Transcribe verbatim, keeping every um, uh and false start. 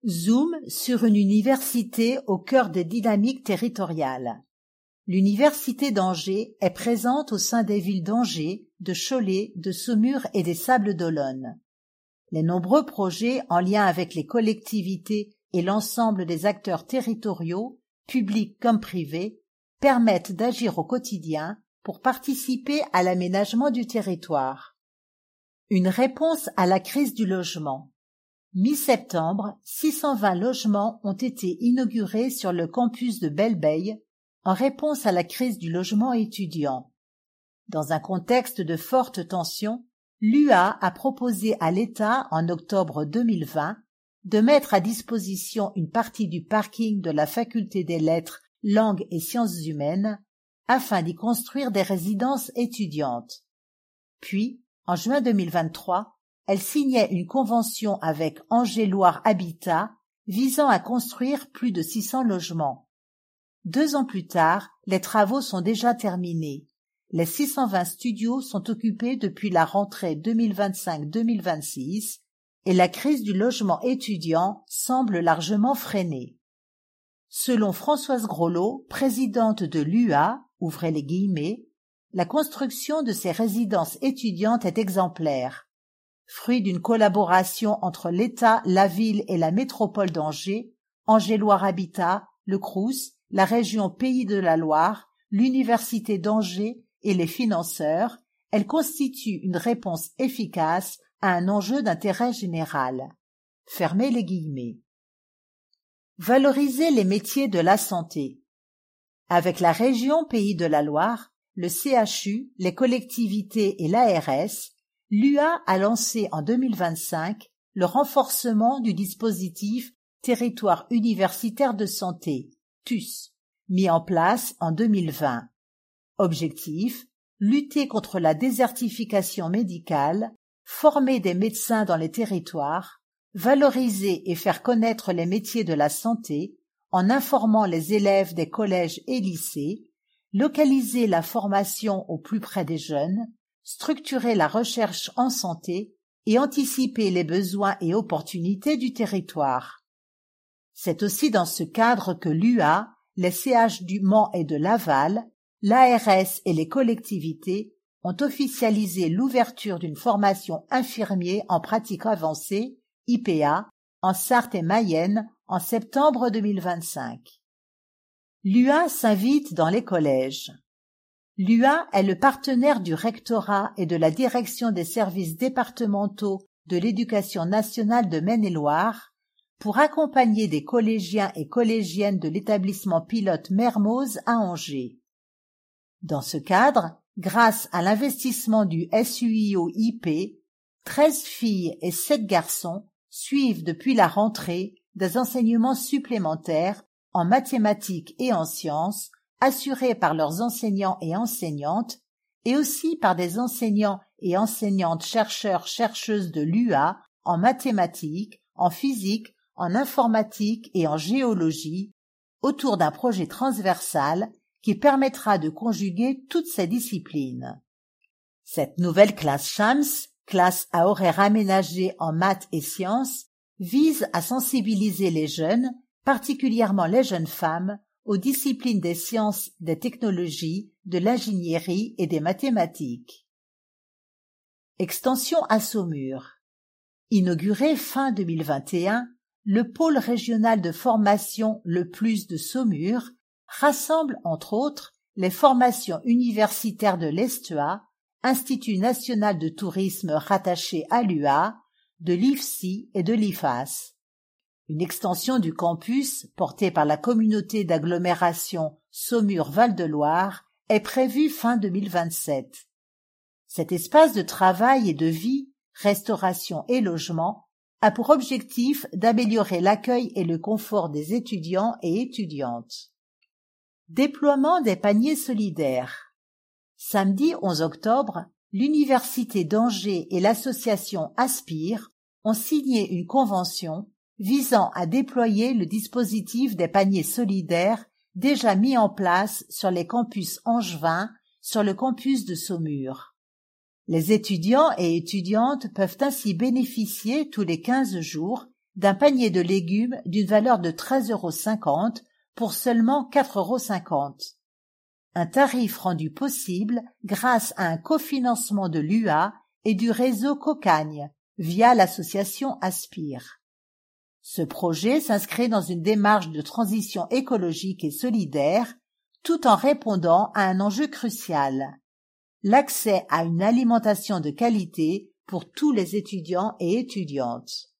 Zoom sur une université au cœur des dynamiques territoriales. L'université d'Angers est présente au sein des villes d'Angers, de Cholet, de Saumur et des Sables-d'Olonne. Les nombreux projets en lien avec les collectivités et l'ensemble des acteurs territoriaux, publics comme privés, permettent d'agir au quotidien pour participer à l'aménagement du territoire. Une réponse à la crise du logement. Mi-septembre, six cent vingt logements ont été inaugurés sur le campus de Belle-Beille en réponse à la crise du logement étudiant. Dans un contexte de forte tension, l'U A a proposé à l'État en octobre deux mille vingt de mettre à disposition une partie du parking de la faculté des lettres, langues et sciences humaines afin d'y construire des résidences étudiantes. Puis, en juin deux mille vingt-trois, elle signait une convention avec Angers-Loire Habitat visant à construire plus de six cents logements. Deux ans plus tard, les travaux sont déjà terminés. Les six cent vingt studios sont occupés depuis la rentrée deux mille vingt-cinq deux mille vingt-six et la crise du logement étudiant semble largement freinée. Selon Françoise Groslot, présidente de l'U A, ouvrez les guillemets, la construction de ces résidences étudiantes est exemplaire. Fruit d'une collaboration entre l'État, la ville et la métropole d'Angers, Angers-Loire Habitat, le Crous, la région Pays de la Loire, l'Université d'Angers et les financeurs, elle constitue une réponse efficace à un enjeu d'intérêt général. Fermez les guillemets. Valoriser les métiers de la santé. Avec la région Pays de la Loire, le C H U, les collectivités et l'A R S, l'U A a lancé en deux mille vingt-cinq le renforcement du dispositif Territoire universitaire de santé, T U S, mis en place en deux mille vingt. Objectif, lutter contre la désertification médicale, former des médecins dans les territoires, valoriser et faire connaître les métiers de la santé en informant les élèves des collèges et lycées, localiser la formation au plus près des jeunes, structurer la recherche en santé et anticiper les besoins et opportunités du territoire. C'est aussi dans ce cadre que l'U A, les C H du Mans et de Laval, l'A R S et les collectivités ont officialisé l'ouverture d'une formation infirmier en pratique avancée, I P A, en Sarthe et Mayenne en septembre deux mille vingt-cinq. L'U A s'invite dans les collèges. L'U A est le partenaire du rectorat et de la direction des services départementaux de l'éducation nationale de Maine-et-Loire pour accompagner des collégiens et collégiennes de l'établissement pilote Mermoz à Angers. Dans ce cadre, grâce à l'investissement du S U I O I P, treize filles et sept garçons suivent depuis la rentrée des enseignements supplémentaires en mathématiques et en sciences assurés par leurs enseignants et enseignantes, et aussi par des enseignants et enseignantes chercheurs-chercheuses de l'U A en mathématiques, en physique, en informatique et en géologie, autour d'un projet transversal qui permettra de conjuguer toutes ces disciplines. Cette nouvelle classe Shams, classe à horaire aménagé en maths et sciences, vise à sensibiliser les jeunes, particulièrement les jeunes femmes, aux disciplines des sciences, des technologies, de l'ingénierie et des mathématiques. Extension à Saumur. Inauguré fin deux mille vingt et un, le pôle régional de formation Le Plus de Saumur rassemble entre autres les formations universitaires de l'E S T E A, Institut national de tourisme rattaché à l'U A, de l'I F S I et de l'I F A S. Une extension du campus, portée par la communauté d'agglomération Saumur-Val-de-Loire, est prévue fin deux mille vingt-sept. Cet espace de travail et de vie, restauration et logement, a pour objectif d'améliorer l'accueil et le confort des étudiants et étudiantes. Déploiement des paniers solidaires. Samedi onze octobre, l'Université d'Angers et l'association Aspire ont signé une convention visant à déployer le dispositif des paniers solidaires déjà mis en place sur les campus angevins, sur le campus de Saumur. Les étudiants et étudiantes peuvent ainsi bénéficier tous les quinze jours d'un panier de légumes d'une valeur de treize euros cinquante pour seulement quatre euros cinquante. Un tarif rendu possible grâce à un cofinancement de l'U A et du réseau Cocagne via l'association Aspire. Ce projet s'inscrit dans une démarche de transition écologique et solidaire tout en répondant à un enjeu crucial: l'accès à une alimentation de qualité pour tous les étudiants et étudiantes.